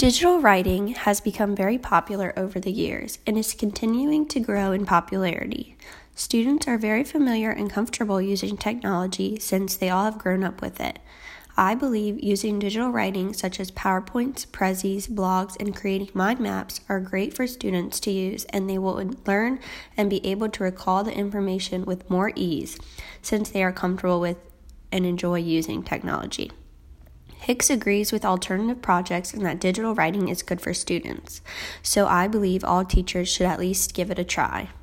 Digital writing has become very popular over the years and is continuing to grow in popularity. Students are very familiar and comfortable using technology since they all have grown up with it. I believe using digital writing such as PowerPoints, Prezis, blogs, and creating mind maps are great for students to use, and they will learn and be able to recall the information with more ease since they are comfortable with and enjoy using technology. Hicks agrees with alternative projects and that digital writing is good for students, so I believe all teachers should at least give it a try.